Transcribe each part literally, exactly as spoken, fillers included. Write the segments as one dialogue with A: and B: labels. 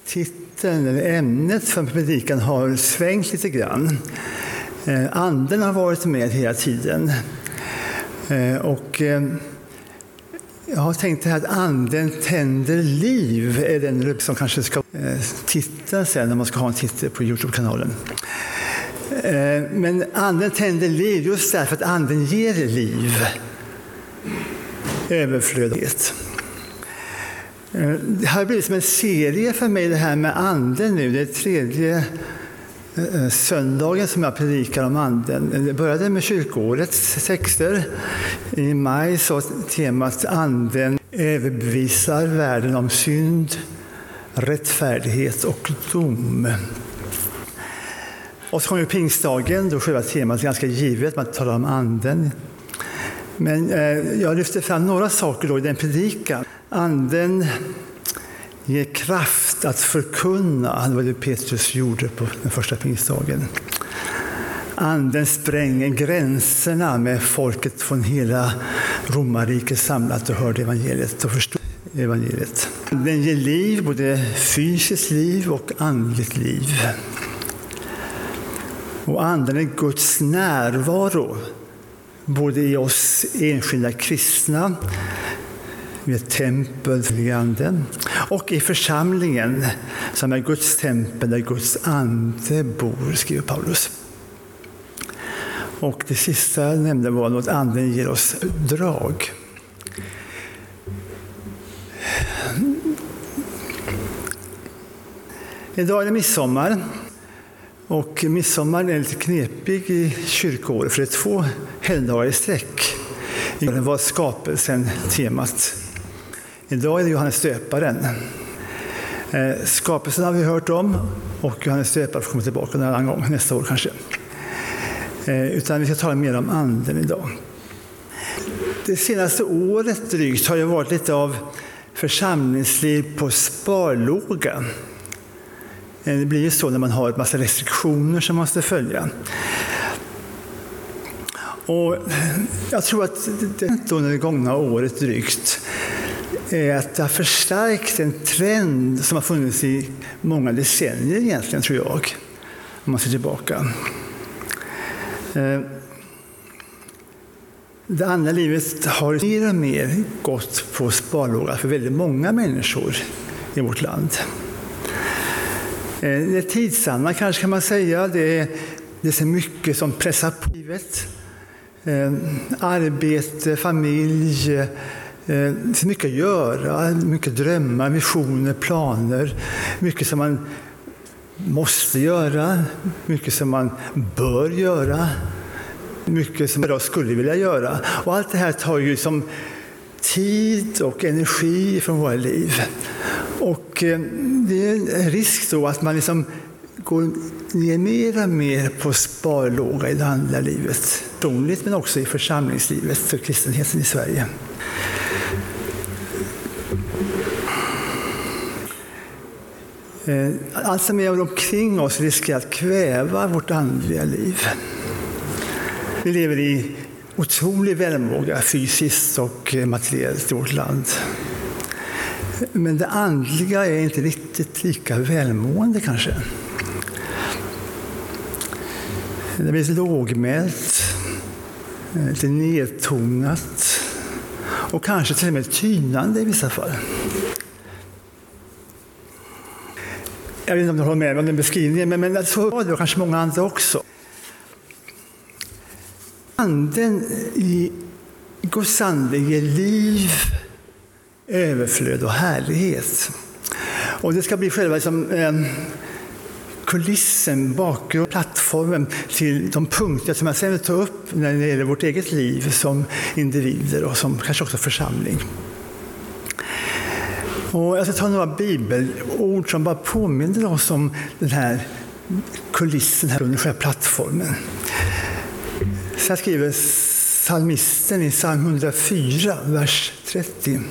A: Titeln eller ämnet för predikan har svängt lite grann. Anden har varit med hela tiden. Och jag har tänkt att anden tänder liv är den som kanske ska titta sen när man ska ha en titel på YouTube-kanalen. Men anden tänder liv just därför att anden ger liv. Överflödighet. Det har blivit som en serie för mig det här med anden nu. Det är tredje söndagen som jag predikar om anden. Det började med kyrkoårets texter. I maj så temat anden överbevisar världen om synd, rättfärdighet och dom. Och så kom ju pingstdagen, då själva temat är ganska givet, man talar om anden. Men eh, jag lyfter fram några saker då i den predikan. Anden ger kraft att förkunna, det var det Petrus gjorde på den första pingstdagen. Anden spränger gränserna med folket från hela romarriket samlat och hörde evangeliet och förstod evangeliet. Den ger liv, både fysiskt liv och andligt liv. Och anden är Guds närvaro, både i oss enskilda kristna, i ett tempel för anden, och i församlingen som är Guds tempel där Guds ande bor, skriver Paulus. Och det sista jag nämnde var att anden ger oss drag. Idag är det midsommar. Och midsommar är lite knepig i kyrkoåret för det är två helgdagar i sträck. Det var skapelsen temat. Idag är det Johannes döparen. Skapelsen har vi hört om och Johannes döparen får komma tillbaka en annan gång, nästa år kanske. Utan vi ska tala mer om anden idag. Det senaste året drygt har ju varit lite av församlingsliv på sparlåga. Det blir ju så när man har ett massa restriktioner som man måste följa. Och jag tror att det under det gångna året drygt är att det har förstärkt en trend som har funnits i många decennier egentligen, tror jag, om man ser tillbaka. Det andra livet har mer och mer gått på sparlåga för väldigt många människor i vårt land. Det är tidsanna kanske kan man säga. Det är, det är så mycket som pressar på livet. Eh, arbete, familj. Eh, det är mycket att göra. Mycket drömmar, visioner, planer. Mycket som man måste göra. Mycket som man bör göra. Mycket som jag skulle vilja göra. Och allt det här tar ju som tid och energi från våra liv. Och eh, det är en risk då att man liksom går ner mer och mer på sparlåga i det andliga livet. Personligt men också i församlingslivet för kristenheten i Sverige. Eh, allt som är omkring oss riskerar att kväva vårt andliga liv. Vi lever i otrolig välmåga fysiskt och materiellt i vårt land. Men det andliga är inte riktigt lika välmående kanske. Det blir lågmält, lite nedtonat och kanske till och med tynande i vissa fall. Jag vet inte om du håller med om den beskrivningen, men, men så var det kanske många andra också. Anden i Guds ande ger liv, överflöd och härlighet. Och det ska bli själva liksom, eh, kulissen, bakgrund, plattformen till de punkter som jag sen vill ta upp när det gäller vårt eget liv som individer och som kanske också församling. Och jag ska ta några bibelord som bara påminner oss om den här kulissen här under själva plattformen. Så jag skriver psalmisten i psalm hundrafyra, vers trettio.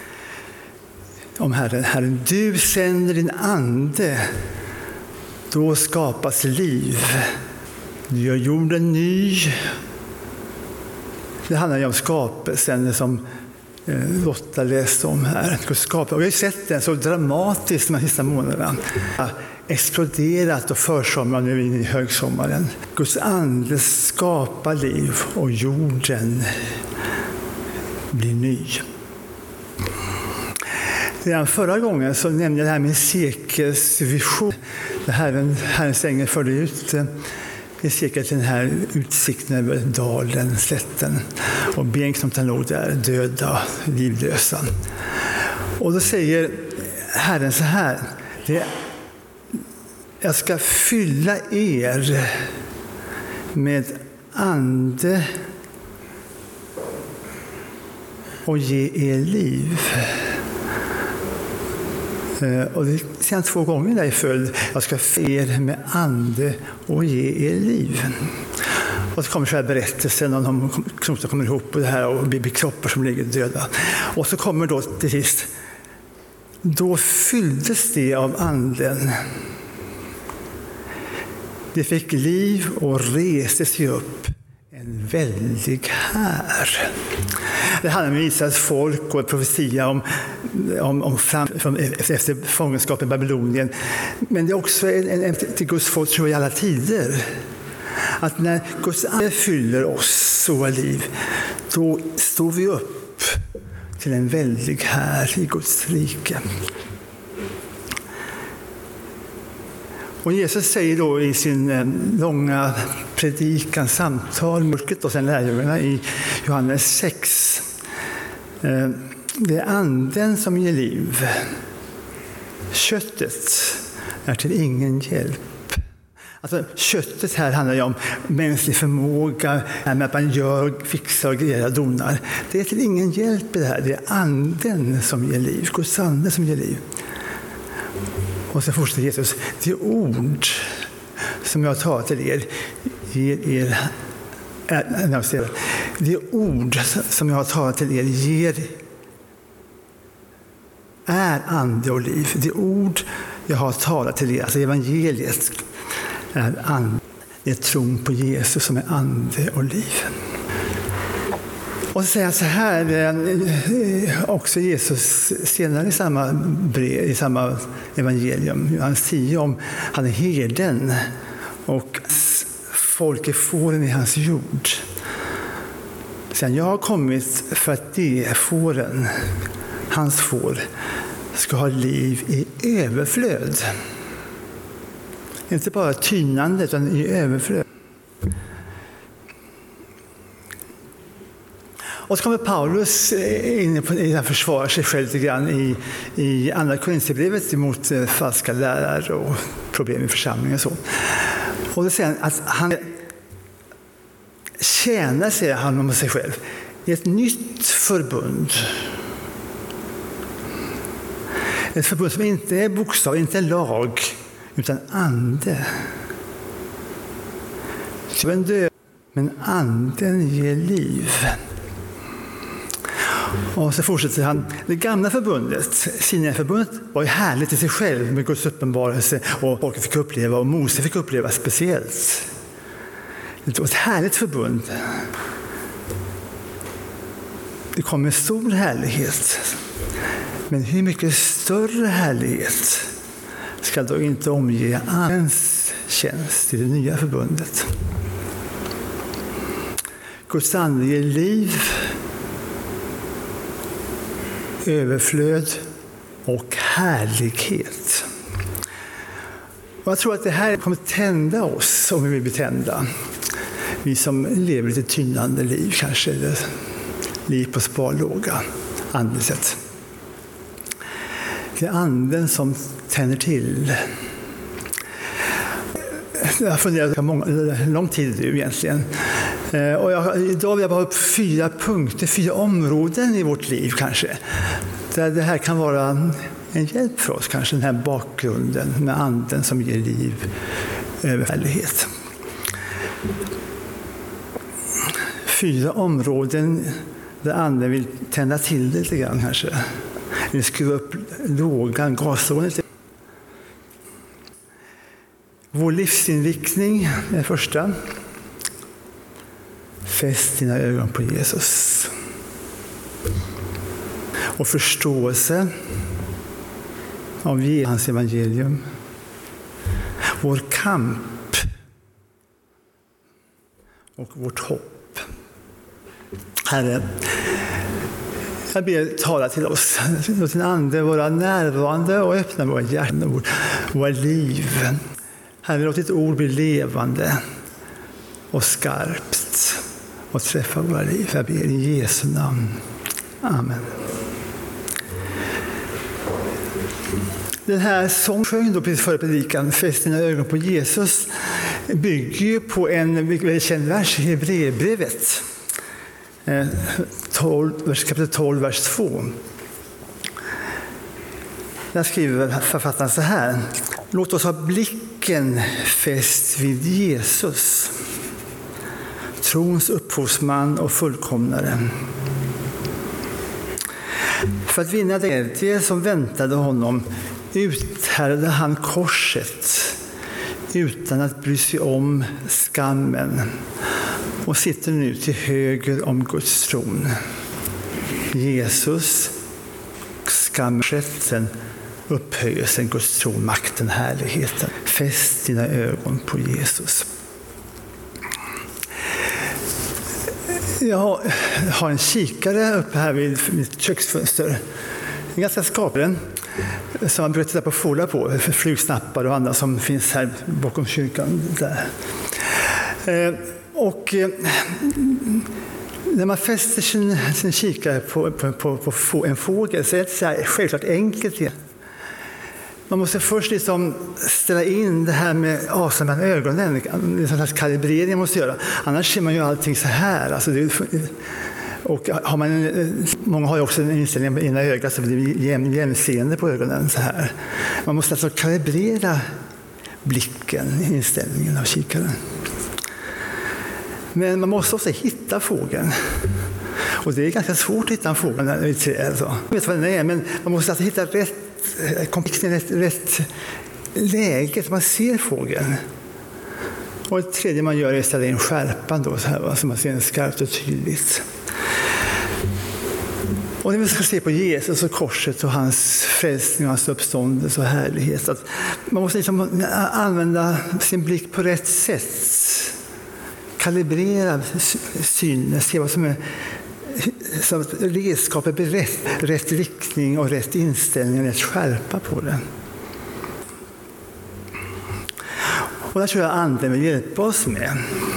A: Om Herren, Herren, du sänder din ande, då skapas liv. Du gör jorden ny. Det handlar ju om skapelsen som Lotta läste om här. Och vi har ju sett den så dramatiskt de här sista månaderna. Exploderat och försommar nu in i högsommaren. Guds ande skapar liv och jorden blir ny. Redan förra gången så nämnde jag det här med Esekiels vision. Det här Herrens ängel förde ut Esekiel till den här utsikten över dalen, slätten. Och benknoppen låg där, döda, livlösa. Och då säger Herren så här: det, jag ska fylla er med ande och ge er liv. Och det ser jag två gånger där i följd. Jag ska fylla er med ande och ge er liv. Och så kommer så här berättelsen om de knotar kommer ihop och det här och blir kroppar som ligger döda. Och så kommer då till sist, då fylldes det av anden. Det fick liv och reste sig upp en väldig här. Det handlar om Israels folk och profetia om, om, om fram, efter fångenskapen i Babylonien. Men det är också en, en, till Guds folk tror jag i alla tider. Att när Guds ande fyller oss och våra liv, då står vi upp till en väldig här i Guds rike. Och Jesus säger då i sin långa predikan, samtal, mörkret och sen lärjungarna i Johannes sex. Det är anden som ger liv. Köttet är till ingen hjälp. Alltså, köttet här handlar ju om mänsklig förmåga, med att man gör, fixar och grejer och donar. Det är till ingen hjälp i det här. Det är anden som ger liv. Guds ande som ger liv. Och så fortsätter Jesus: det ord som jag tar till er ger er äh, det ord som jag har talat till er ger är ande och liv. Det ord jag har talat till er, alltså evangeliet, är ande. Det är tron på Jesus som är ande och liv. Och så säger han så här, också Jesus senare i samma brev, i samma evangelium, Johannes tio, om han är herden och folket fåren i hans jord. Sen jag har kommit för att det fåren, hans får, ska ha liv i överflöd. Inte bara tynande utan i överflöd. Och så kommer Paulus in på att försvara sig själv lite grann i, i andra Korinthierbrevet emot falska lärare och problem i församlingen och så. Och då säger han att han tjänar, säger han om sig själv, i ett nytt förbund. Ett förbund som inte är bokstav, inte är lag, utan ande. Så en död, men anden ger liv. Och så fortsätter han. Det gamla förbundet, Sinai-förbundet, var ju härligt i sig själv med Guds uppenbarelse, och folket fick uppleva, och Mose fick uppleva speciellt. Det var ett härligt förbund. Det kom med stor härlighet. Men hur mycket större härlighet ska då inte omge andens tjänst i det nya förbundet? Guds ande ger liv, överflöd och härlighet. Och jag tror att det här kommer tända oss om vi vill bli tända. Vi som lever lite tynande liv kanske, eller liv på sparlåga, andligt sett. Det är anden som tänder till. Jag har funderat på många, lång tid nu egentligen. Och jag, idag vill jag bara upp fyra punkter, fyra områden i vårt liv kanske. Där det här kan vara en hjälp för oss, kanske den här bakgrunden med anden som ger liv, överfällighet. Fyra områden där anden vill tända till det lite grann kanske. Vill skruva upp lågan, gaslågan lite. Vår livsinriktning är det första. Fäst dina ögon på Jesus. och förståelse av hans evangelium. Vår kamp och vårt hopp. Herre, jag ber tala till oss. Låt din ande vara närvarande och öppna våra hjärtan och våra liv. Herre, låt ditt ord bli levande och skarpt och träffa våra liv. Jag ber i Jesu namn. Amen. Den här sång sjöng då precis före predikan, Fäst dina ögon på Jesus, bygger ju på en väldigt känd vers i Hebreerbrevet. kapitel tolv, vers två. Där skriver författaren så här: låt oss ha blicken fäst vid Jesus, trons upphovsman och fullkomnare. För att vinna det som väntade honom uthärdade han korset utan att bry sig om skammen och sitter nu till höger om Guds tron. Jesus, skamrätten, upphöjelsen, Guds tron, makten, härligheten. Fäst dina ögon på Jesus. Jag har en kikare uppe här vid mitt köksfönster. En ganska skaplig, som man brukar titta på fåglar på, flugsnappar och andra som finns här bakom kyrkan där. Och när man fäster sin, sin kikare på, på, på, på en fågel så är det så här självklart enkelt. Man måste först liksom ställa in det här med avstånd mellan ögonen. Det är en slags kalibrering man måste göra. Annars ser man ju allting så här. Alltså det, och har man, många har ju också en inställning i ena ögat så det blir jäm, jämseende på ögonen så här. Man måste alltså kalibrera blicken, inställningen av kikaren. Men man måste också hitta fågeln. Och det är ganska svårt att hitta en fågel när vi ser alltså. Jag vet vad den är, men man måste alltså hitta rätt komplex, rätt, rätt läge så man ser fågeln. Och det tredje man gör är att ställa in skärpan då, så här, så man ser den skarpt och tydligt. Och när vi ska se på Jesus och korset och hans frälsning och hans uppståndelse och härlighet, att man måste liksom använda sin blick på rätt sätt. Kalibrera synen, se vad som är så att redskapet blir rätt, rätt riktning och rätt inställning, rätt skärpa på det. Och där tror jag anden vill hjälpa oss med.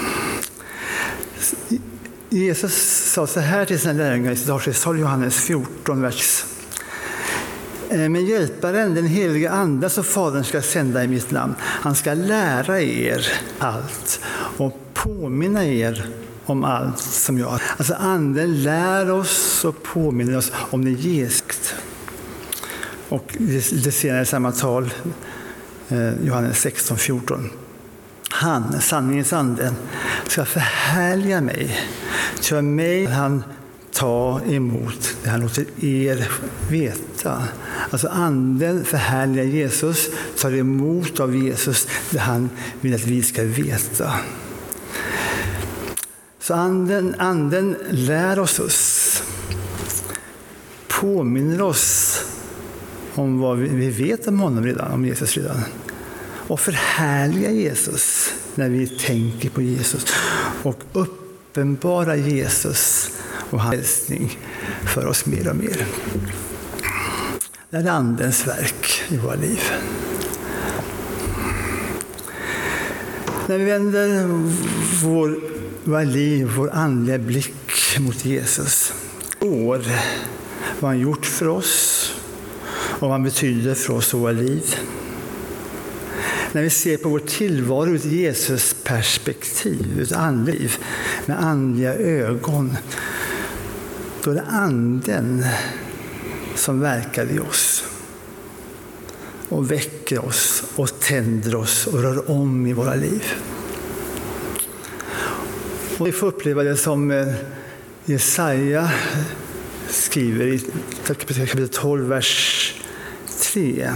A: Jesus sa så här till sina lärjungar i sitt Johannes fjorton, vers. Men hjälparen, den heliga ande som Fadern ska sända i mitt namn, han ska lära er allt och påminna er om allt som jag. Alltså anden lär oss och påminner oss om det Jesus. Och det senare i samma tal, Johannes sexton fjorton. Han, sanningens ande, ska förhärliga mig. Till mig han ta emot det han låter er veta. Alltså anden förhärligar Jesus, tar emot av Jesus det han vill att vi ska veta. Så anden, anden lär oss, oss, påminner oss om vad vi, vi vet om honom redan, om Jesus redan. Och förhärligar Jesus när vi tänker på Jesus. Och uppenbara Jesus och hans hälsning för oss mer och mer. Det är andens verk i våra liv. När vi vänder vår, vår liv, vår andliga blick mot Jesus. År vad han gjort för oss och vad han betyder för oss och våra liv. När vi ser på vår tillvaro ur ett Jesus perspektiv, ett andliv med andliga ögon, då är det anden som verkar i oss och väcker oss och tänder oss och rör om i våra liv. Och vi får uppleva det som Jesaja skriver i kapitel tolv, vers tre.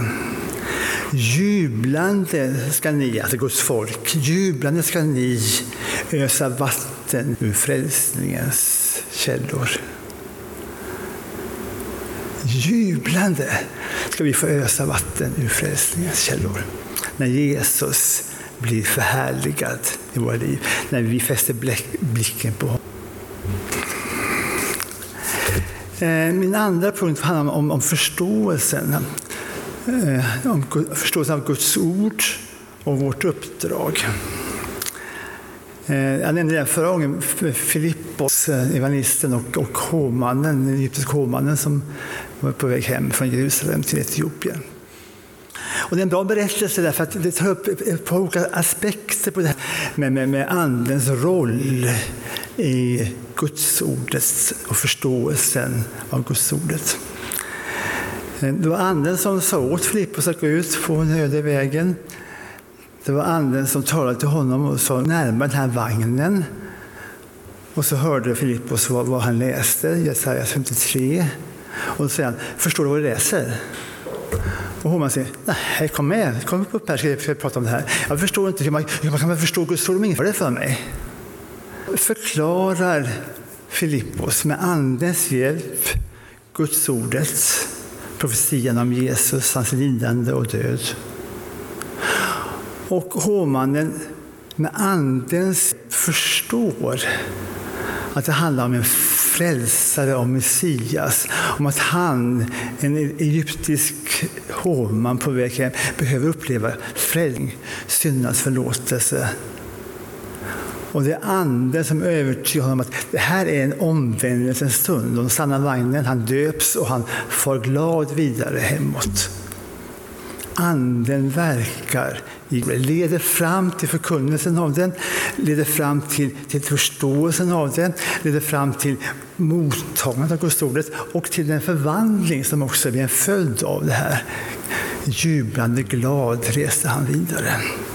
A: Jublande ska ni, alltså Guds folk, jublande ska ni ösa vatten ur frälsningens källor. jublande ska vi få ösa vatten ur frälsningens källor. När Jesus blir förhärligad i våra liv, när vi fäster blicken på honom. Min andra punkt handlar om, om förståelsen. Om förståelsen av Guds ord och vårt uppdrag. Jag nämnde det förra gången, Filippos, evangelisten och, och hovmannen, den egyptiska hovmannen som var på väg hem från Jerusalem till Etiopien. Och det är en bra berättelse därför att det tar upp ett par olika aspekter på det här med, med, med andens roll i Guds ordet och förståelsen av Guds ordet. Det var anden som sa åt Filippos att gå ut på den öde vägen. Det var anden som talade till honom och sa närmare den här vagnen. Och så hörde Filippos vad, vad han läste, Jesaja femtiotre. Och så säger han, förstår du vad du läser? Och hon säger, nej, kom med, kom upp här, ska jag prata om det här. Jag förstår inte, hur man, hur man kan man förstå Guds ord om inför det för mig. Förklarar Filippos med andens hjälp Guds ordet, profetian om Jesus, hans lidande och död. Och hovmannen med andens förstår att det handlar om en frälsare, om Messias, om att han, en egyptisk hovman på väg hem, behöver uppleva frälsning, syndernas förlåtelse. Och det är anden som övertygar honom att det här är en omvändelsens stund. Och stannar vagnen, han döps och han får glad vidare hemåt. Anden verkar, leder fram till förkunnelsen av den, leder fram till, till förståelsen av den, leder fram till mottagandet av Guds ordet och till den förvandling som också blir en följd av det här. Jublande glad reste han vidare.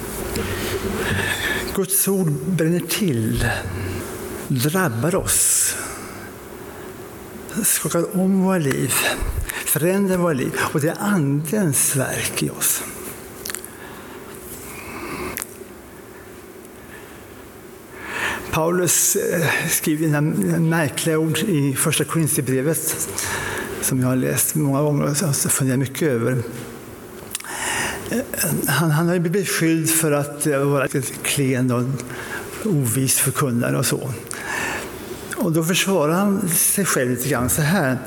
A: Guds ord bränner till, drabbar oss, skakar om våra liv, förändrar våra liv, och det är andens verk i oss. Paulus skriver några märkliga ord i första Korinthierbrevet som jag har läst många gånger och funderar mycket över. Han, han har blivit beskylld för att vara klen och ovis förkunnare och så. Och då försvarar han sig själv lite grann så här.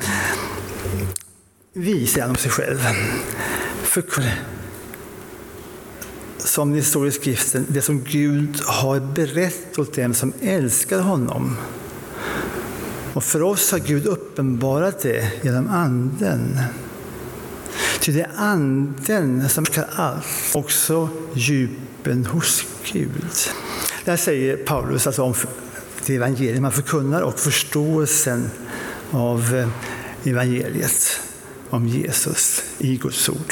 A: Vi, säger han om sig själv. Förkunnare. Som det står i skriften, det som Gud har berett åt dem som älskar honom. Och för oss har Gud uppenbarat det genom anden. Ty det är anden som ska allt, också djupen hos Gud. Där säger Paulus alltså om det evangelium man förkunnar och förståelsen av evangeliet om Jesus i Guds ord.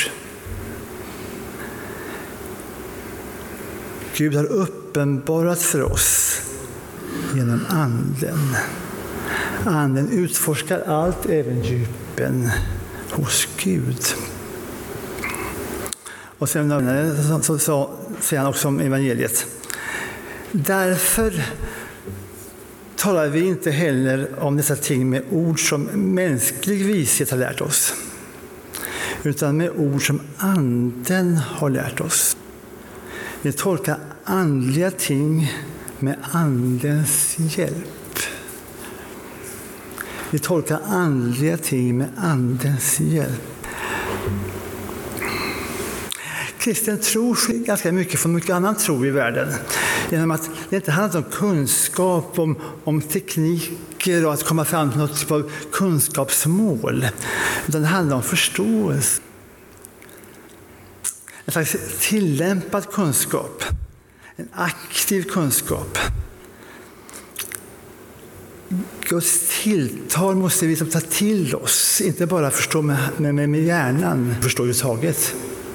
A: Gud har uppenbarat för oss genom anden. Anden utforskar allt, även djupen hos Gud. Och sen så, så säger han också om evangeliet. Därför talar vi inte heller om dessa ting med ord som mänsklig vishet har lärt oss, utan med ord som anden har lärt oss. Vi tolkar andliga ting med andens hjälp. Vi tolkar andliga ting med andens hjälp. Kristen tro skiljer ganska mycket från mycket annan tro i världen. Genom att det inte handlar om kunskap, om, om tekniker och att komma fram till något typ av kunskapsmål. Utan det handlar om förståelse. En slags tillämpad kunskap. En aktiv kunskap. Guds tilltal måste vi som ta till oss. Inte bara förstå med, med, med hjärnan. Förstå överhuvudtaget.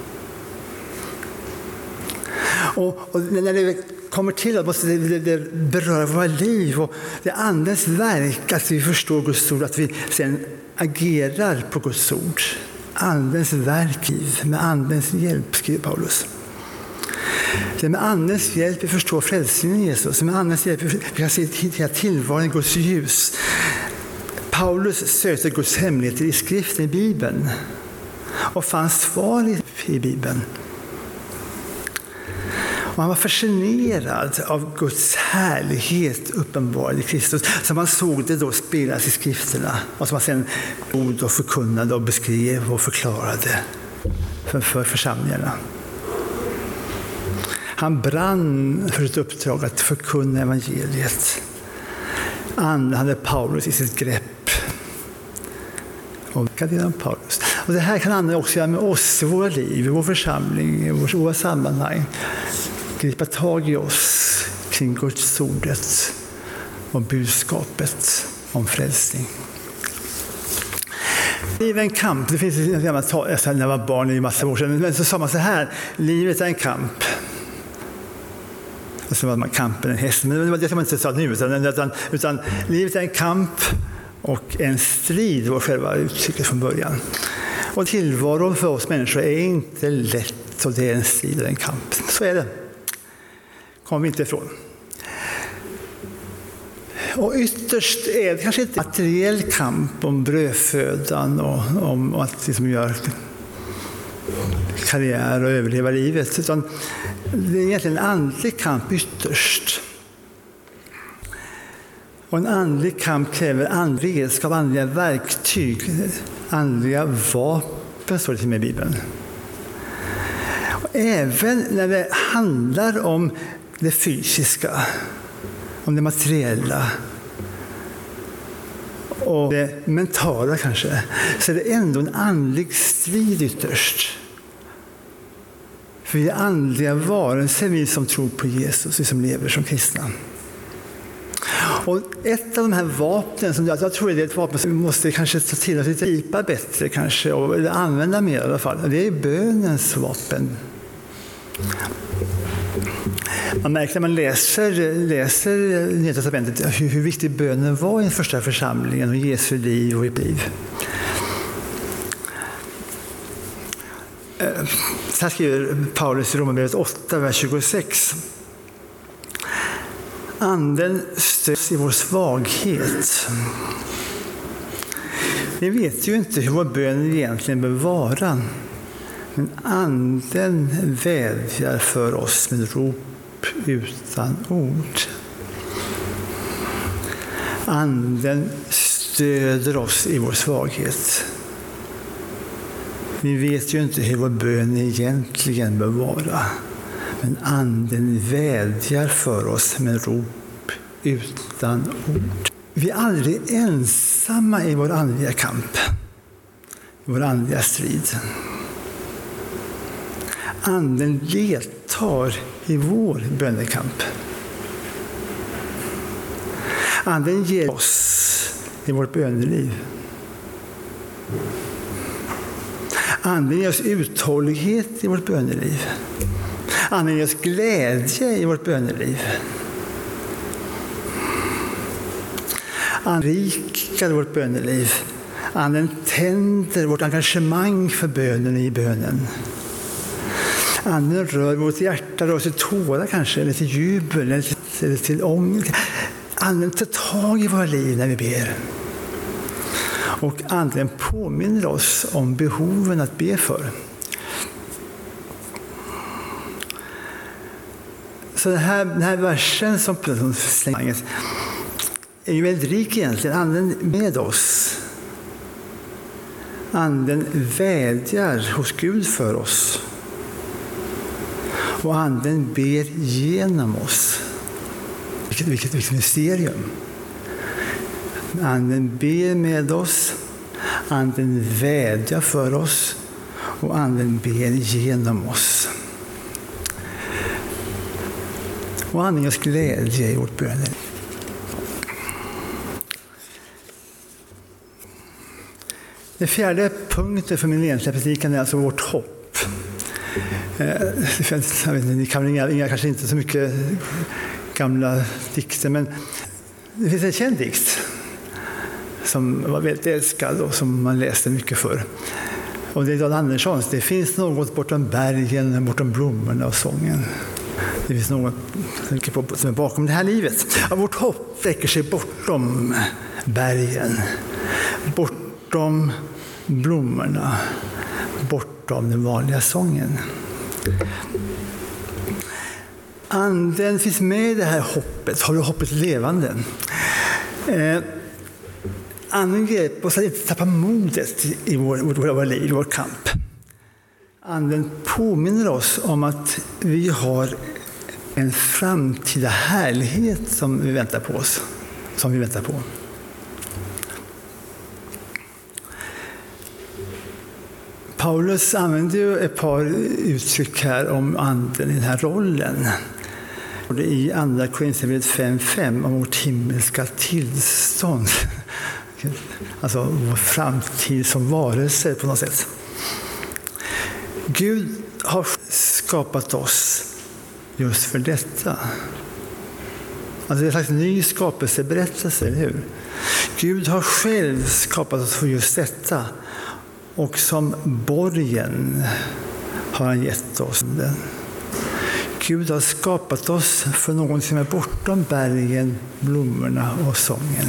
A: Och, och när det kommer till att måste det, det beröra våra liv. Och det är andens verk att vi förstår Guds ord. Att vi sen agerar på Guds ord. Andens verk med andens hjälp, skriver Paulus. Det är med andens hjälp vi förstår frälsningen i Jesus. Med andens hjälp vi kan se hela tillvaron i Guds ljus. Paulus sökte Guds hemligheter i skriften, i Bibeln, och fann svar i, i Bibeln. Och han var fascinerad av Guds härlighet uppenbarad i Kristus, som han såg det då spelas i skrifterna och som han sedan ord och förkunnade och beskrev och förklarade för, för församlingarna. Han brann för ett uppdrag att förkunna evangeliet. Andra hade Paulus i sitt grepp. Och Paulus. Och det här kan andra också göra med oss i våra liv, i vår församling, i våra sammanhang. Gripa tag i oss kring Guds ordet och budskapet om frälsning. Livet är en kamp. Det finns en gammal tal, när jag var barn i massa år sedan, men så sa man så här: livet är en kamp. Och så var man kampen en häst, men det kan man inte säga nu, utan, utan, utan livet är en kamp och en strid, var själva uttrycket från början. Och tillvaron för oss människor är inte lätt, och det är en strid och en kamp. Så är det. Kommer vi inte ifrån. Och ytterst är det kanske inte en materiell kamp om brödfödan och om att liksom göra karriär och överleva livet, utan det är egentligen en andlig kamp ytterst. Och en andlig kamp kräver andlig redskap, andliga verktyg, andliga vapen, står det till med i Bibeln. Och även när det handlar om det fysiska, om det materiella och det mentala kanske, så är det ändå en andlig strid ytterst. För vi är andliga varelser, vi som tror på Jesus, vi som lever som kristna. Och ett av de här vapnen, som jag, jag tror det är ett vapen som vi måste kanske ta till oss lite gripa bättre kanske, och använda mer i alla fall, det är bönens vapen. Man märker när man läser, läser Nya testamentet hur, hur viktig bönen var i den första församlingen och Jesu liv och i liv. Så här skriver Paulus i Romarbrevet åtta, vers tjugosex. Anden stöds i vår svaghet. Vi vet ju inte hur vår bön egentligen bör vara. Men anden vädjar för oss med rop utan ord. Anden stöder oss i vår svaghet. Vi vet ju inte hur vår bön egentligen bör vara. Men anden vädjar för oss med rop utan ord. Vi är aldrig ensamma i vår andliga kamp, i vår andliga strid. Anden deltar i vår bönekamp. Anden ger oss i vårt böneliv. Anden ger oss uthållighet i vårt böneliv. Anden ger oss glädje i vårt böneliv. Anden rikar vårt böneliv. Anden tänder vårt engagemang för bönen i bönen. Anden rör vårt hjärta, rör till tårar kanske, eller till jubel, eller till, eller till ångest. Anden tar tag i våra liv när vi ber. Och anden påminner oss om behoven att be för. Så den här, den här versen som slängs är ju väldigt rik egentligen. Anden med oss. Anden vädjar hos Gud för oss. Och anden ber genom oss. Vilket, vilket, vilket mysterium. Anden ber med oss. Anden vädjar för oss. Och anden ber genom oss. Och anden ger oss glädje i vårt bönen. Den fjärde punkten för min egentliga predikan är alltså vårt hopp. Jag vet, ni kan inga, inga, kanske inte så mycket gamla dikter, men det finns en känd dikt som var väldigt älskad och som man läste mycket för. Och det är Dan Anderssons. Det finns något bortom bergen, bortom blommorna och sången. Det finns något som är bakom det här livet. Ja, vårt hopp räcker sig bortom bergen, bortom blommorna, bortom den vanliga sången. Anden finns med i det här hoppet, har du hoppet levande. Eh, anden hjälper oss att inte tappa modet i vår, vår liv, i vår kamp. Anden påminner oss om att vi har en framtida härlighet som vi väntar på oss, som vi väntar på. Paulus använder ju ett par uttryck här om anden i den här rollen. I andra Korinthierbrevet fem fem om vårt himmelska tillstånd. Alltså vår framtid som varelse på något sätt. Gud har skapat oss just för detta. Alltså det är en slags ny skapelseberättelse, eller hur? Gud har själv skapat oss för just detta. Och som borgen har han gett oss den. Gud har skapat oss för något som är bortom bergen, blommorna och sången.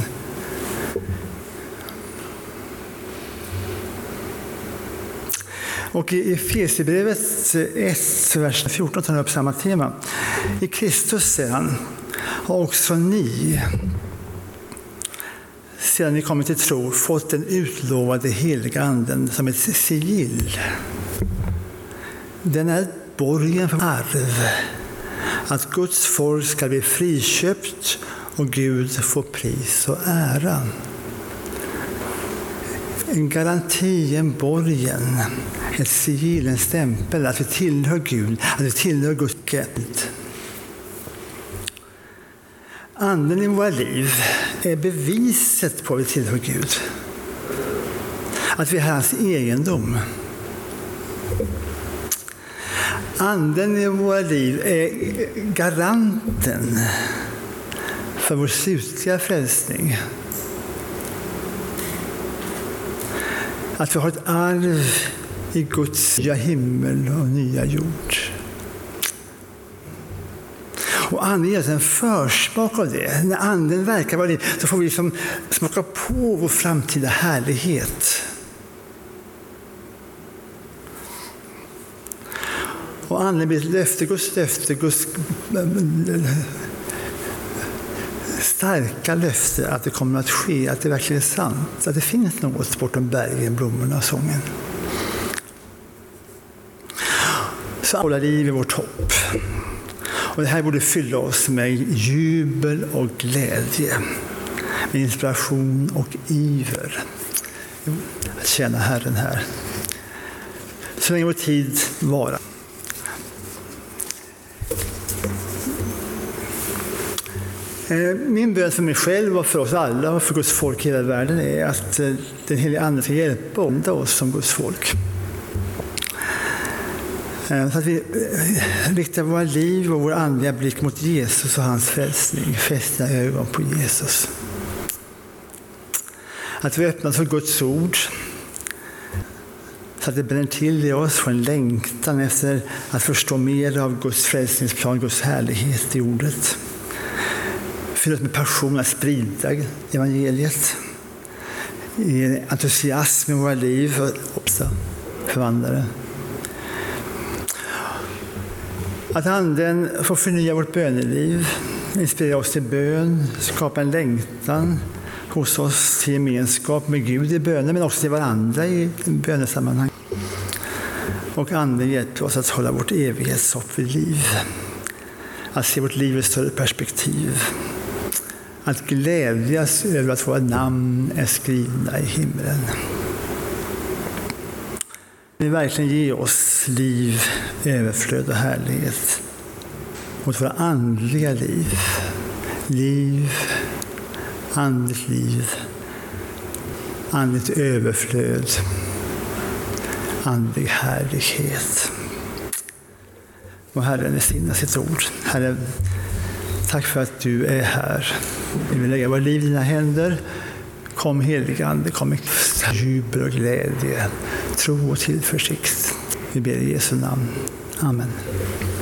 A: Och i Efesierbrevet ett, vers fjorton tar han upp samma tema. I Kristus, säger han, har också ni, sedan ni kommit till tro, fått den utlovade heliga anden som ett sigill. Den är borgen för arv, att Guds folk ska bli friköpt och Gud få pris och ära. En garanti, en borgen, ett sigill, en stämpel, att vi tillhör Gud, att vi tillhör Guds gud. Anden i våra liv är beviset på att vi tillhör Gud. Att vi har hans egendom. Anden i våra liv är garanten för vår slutliga frälsning. Att vi har ett arv i Guds nya himmel och nya jord. Och anden ger oss en försmak av det. När anden verkar vara liv så får vi liksom smaka på vår framtida härlighet. Och anden blir ett löfte, Guds löfte, Guds starka löfte att det kommer att ske, att det verkligen är sant, att det finns något bortom bergen, blommorna och sången. Så alla liv är vårt hopp. Och det här borde fylla oss med jubel och glädje, med inspiration och iver att tjäna Herren här. Så länge vår tid vara. Min bön för mig själv och för oss alla och för Guds folk i hela världen är att den heliga Ande ska hjälpa oss som Guds folk. Så att vi riktar våra liv och vår andliga blick mot Jesus och hans frälsning. Fästa ögon på Jesus. Att vi öppnar för Guds ord. Så att det bränner till i oss för en längtan efter att förstå mer av Guds frälsningsplan, Guds härlighet i ordet. Fylla oss med passion att sprida evangeliet. I entusiasm i våra liv och förvandlare. Att anden får förnya vårt böneliv, inspirera oss till bön, skapa en längtan hos oss till gemenskap med Gud i bönen, men också till varandra i bönesammanhang. Och anden hjälper oss att hålla vårt evighetshopp vid liv. Att se vårt liv i större perspektiv. Att glädjas över att våra namn är skrivna i himlen. Vi verkligen ge oss liv, överflöd och härlighet mot våra andliga liv. Liv, andligt liv, andligt överflöd, andlig härlighet. Och Herren välsigna sitt ord. Herre, tack för att du är här. Vi vill lägga våra liv i dina händer. Kom helige Ande, kom med jubel och glädje, tro och tillförsikt. Vi ber i Jesu namn. Amen.